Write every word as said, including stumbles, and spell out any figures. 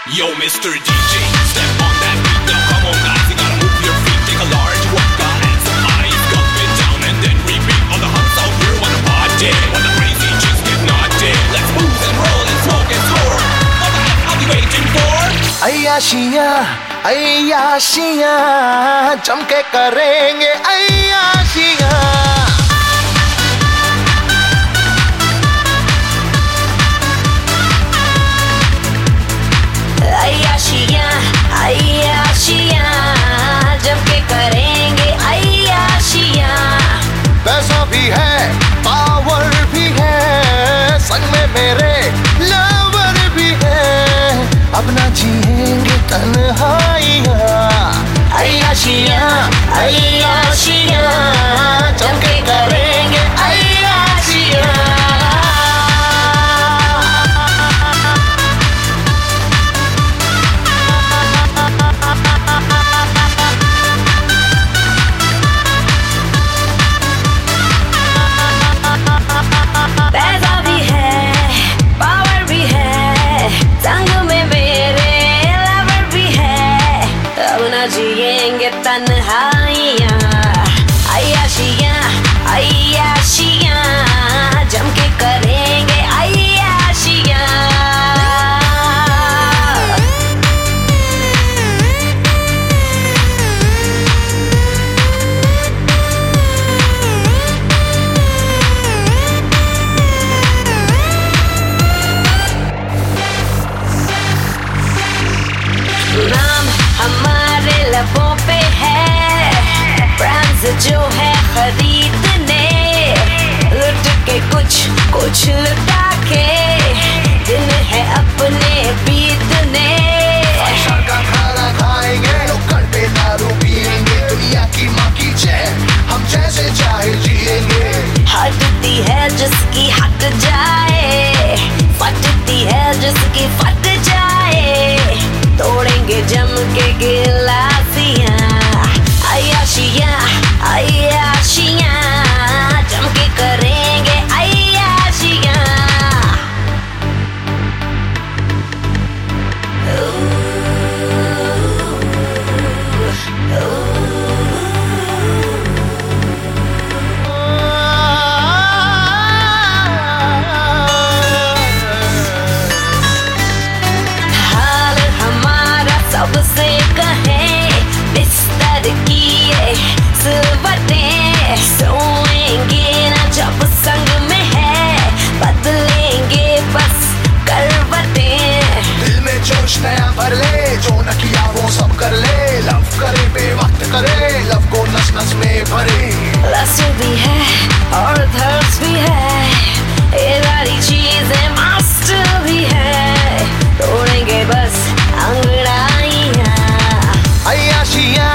Yo, Mister D J, step on that beat now. Come on, guys, you gotta move your feet. Take a large vodka and some ice. Gulp it down and then repeat. All the hunts out here wanna party, while the crazy chicks get naughty. Let's move and roll and smoke and score. What the heck are we waiting for? अय्याशियाँ अय्याशियाँ जम के करेंगे अय्याशियाँ अय्याशियाँ अय्याशियाँ जम के करेंगे अय्याशियाँ। पैसा भी है power भी है संग में मेरे लवर भी है अब ना जिएंगे तन्हाइयाँ अय्याशियाँ अय्याशियाँ जम के करेंगे अय्याशियाँ। पैसा भी है पावर भी है संग में मेरे लवर भी है अब ना जिएंगे तन्हाइयाँ अय्याशियाँ अय्याशियाँ जम के करेंगे अय्याशियाँ। नाम हमारे लबों पे है ब्रांड्स जो है खरीदने लुट के कुछ कुछ लुटा के दिन है अपने बीतने। बादशाह का खाना खाएंगे नुक्कड़ पे दारू पिएंगे दुनिया की माँ की जय हम जैसे चाहे जिएंगे। हटती है जिसकी हट जाए फटती है जिसकी फट जाए तोड़ेंगे जम के गिलासियाँ अय्याशियाँ अय्याशियाँ जम के करेंगे अय्याशियाँ। हाल हमारा सबसे कहें बिस्तर किए सिलवटें सोएंगे ना जब संग में है बदलेंगे बस करवटें। दिल में जोश नया भर ले जो न किया वो सब कर ले लव करे बेवक्त करे लव को नस नस में भरे। लस्ट भी है और थर्स्ट भी है ये सारी चीजें मस्त भी है तोड़ेंगे बस अंगड़ाइयाँ अय्याशियाँ